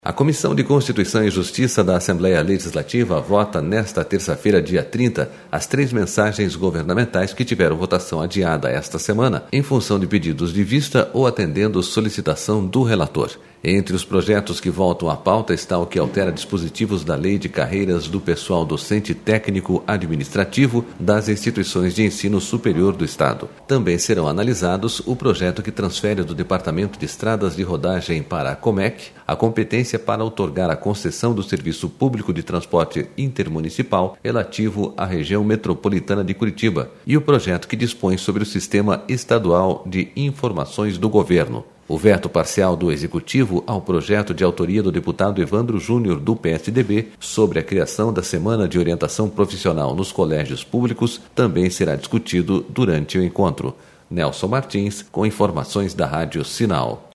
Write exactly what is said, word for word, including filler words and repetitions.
A Comissão de Constituição e Justiça da Assembleia Legislativa vota nesta terça-feira, dia trinta, as três mensagens governamentais que tiveram votação adiada esta semana, em função de pedidos de vista ou atendendo solicitação do relator. Entre os projetos que voltam à pauta está o que altera dispositivos da Lei de Carreiras do Pessoal Docente Técnico Administrativo das instituições de ensino superior do Estado. Também serão analisados o projeto que transfere do Departamento de Estradas de Rodagem para a Comec a competência para outorgar a concessão do Serviço Público de Transporte Intermunicipal relativo à região metropolitana de Curitiba e o projeto que dispõe sobre o Sistema Estadual de Informações do Governo. O veto parcial do Executivo ao projeto de autoria do deputado Evandro Júnior, do P S D B, sobre a criação da Semana de Orientação Profissional nos colégios públicos também será discutido durante o encontro. Nelson Martins, com informações da Rádio Sinal.